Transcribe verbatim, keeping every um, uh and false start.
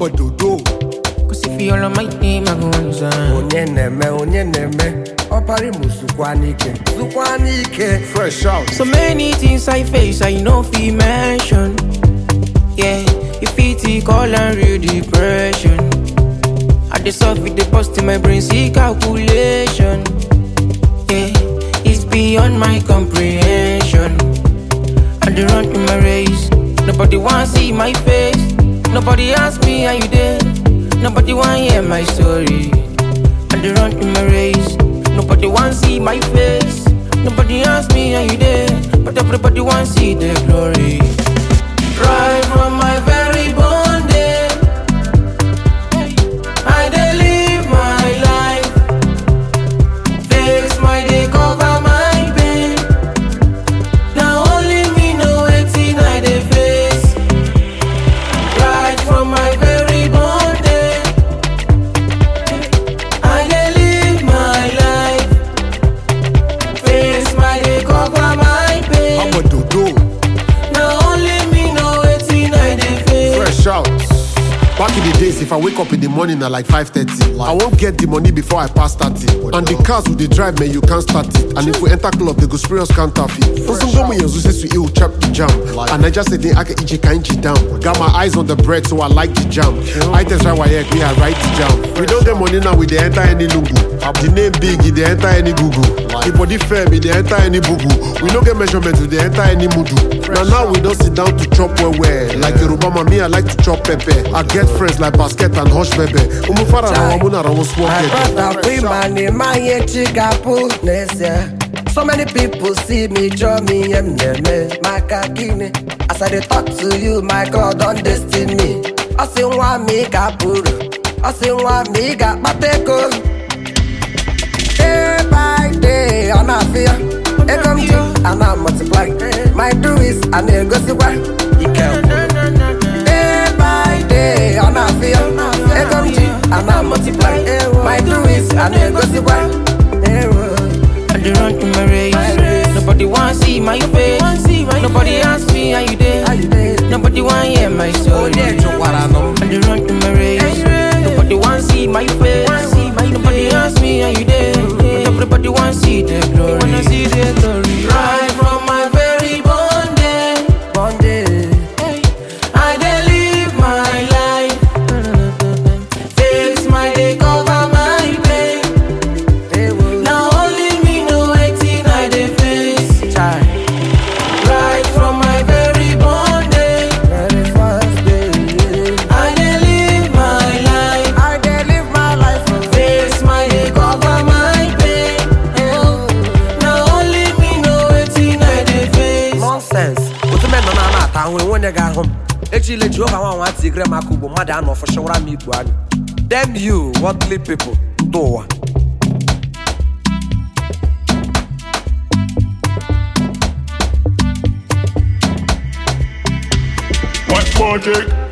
Abododo. Cause if you all on my team, I go answer. Onye neme, onye neme. Opari musukwanike, sukwanike. Fresh out. So many things I face, I know fi mention. Yeah, if it call and real depression. I just off with the post in my brain, see calculation. Yeah, it's beyond my comprehension. I dey run in my race. Nobody wanna see my face. Nobody ask me how you did. Nobody wanna hear my story. I dey run in my race. Nobody wanna see my face. Nobody ask me how you did. But everybody wanna see the glory. Right from my very born day, I dey live my life. Fix my day, cover my pain. Now only me know wetin I dey face. Right from my very born day, I dey live my life. Fix my day, cover my pain. Abododo. Now only me know wetin I dey face. Fresh out. Back in the days, if I wake up in the morning at like five thirty, I won't get the money before I pass thirty. And the cars with the drive, man, you can't start it. And if we enter club, they go spray us counterfeit. So some go me use to ill chap the jam. And I just said I can eat kainchi down. Got my eyes on the bread, so I like the jam. I test right why we are right the jam. We don't get money now, we they enter any lungu. The name big, they enter any Google. The body fair, me they enter any bugu. We don't get measurements, we they enter any mudu. Now now we don't sit down to chop well well. Like Yoruba me, I like to chop pepper. I get friends like basket and hush baby. Umufara na wamuna na woswo I get. brought a woman in my chikapu nese. So many people see me, draw me, em neme, my kakine. As I dey talk to you, my God, don't destiny me. I say one me kapuru, I say one me got mateko. Day by day, I'm not fear. I come to, and I multiply. My do is, and I go see why. Day by day, I'm not fear. I come to, and I multiply. My do is, and I go see why. I dey run in my race. Nobody wanna see my face. Nobody ask me how you did. Nobody wanna hear my story. I dey run in my race. Nobody wanna see my face. Nobody ask me how you did. But everybody wanna see the glory. Wanna see the glory. Right from my very born day, One day, I dey live my life. Fix my day, cover my pain. they will Now only me know wetin I dey face. Right from my very born day, very first day. I dey live my life. I dey live my life. Fix my day, cover my pain. Now only me know wetin I dey face. Nonsense. Otume no na na ta hu wonye ga hom. Echile Jehovah wan wan tigre makubo mmadụ anọ for shawara mi igbo anyị. Them you worldly people ndo ụwa. What project?